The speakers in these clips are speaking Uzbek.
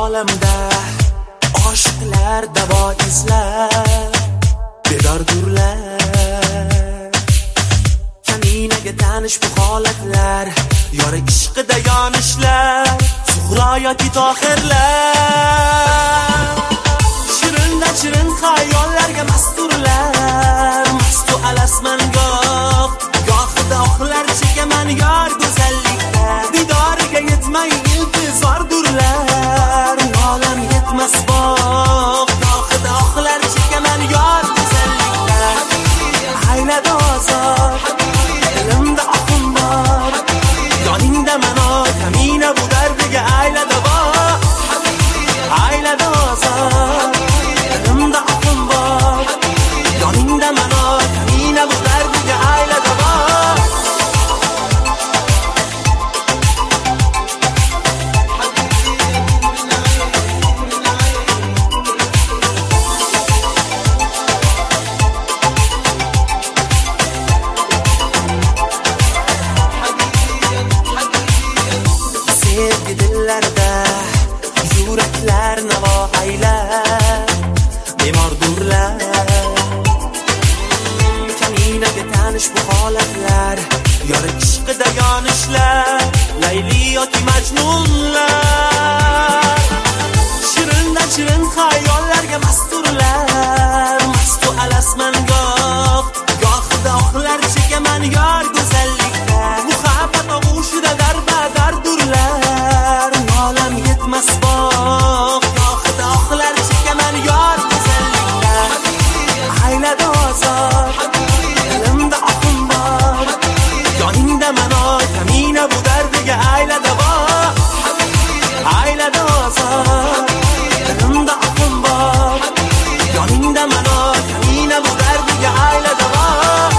olamda oshiqlar davo izlar, bedordurlar. Kaminaga tanish bu holatlar, yori ishqida yonishlar, Zuhro yoki Tohirlar. Shirindan shirin xayollarga masturlar, mastu alasman gohida oxlar chekaman yor go'zallikda. Didoriga yetmay intizordurlar, nolam yetmas bog' gohida oxlar chekaman yor go'zallikda. Aylada ozor, dilimda oqim bor, yoningda mano kamina bu dardiga aylada bor. Aylada ozor, dilimda oqim bor, yoningda mano kamina bu dardiga aylada bor. Sevgi dillarda yuraklar navo aylar, bemordurlar. Kaminaga tanish bu holatlar, yori ishqida yonishlar, Layli yoki Majnunlar. Shirindan shirin xayollarga masturlar, mastu alasman gohida oxlar chekaman yor go'zallikda. Muhabbat og'ushida darbadardurlar, nolam yetmas bog' gohida oxlar chekaman yor go'zallikda. Aylada ozor, dilimda oqim bor, yoningda mano kamina bu dardiga aylada bor. Aylada ozor, dilimda oqim bor, yoningda mano kamina bu dardiga aylada bor.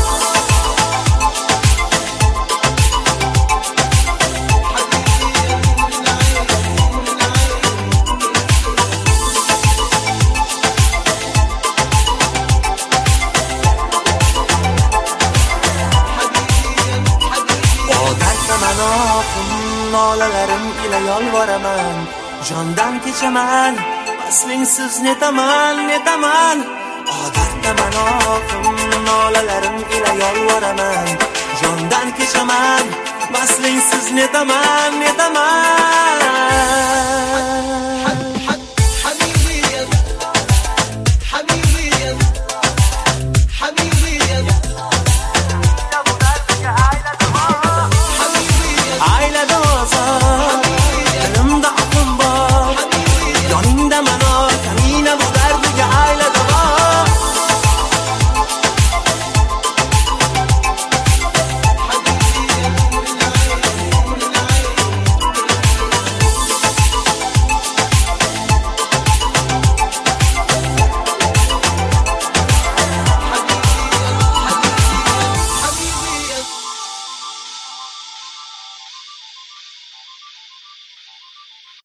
Nolalarim ila yolvoraman, jondan kechaman, vaslingsiz netaman. Odatda manoqim, nolalarim ila yolvoraman, jondan kechaman, vaslingsiz netaman.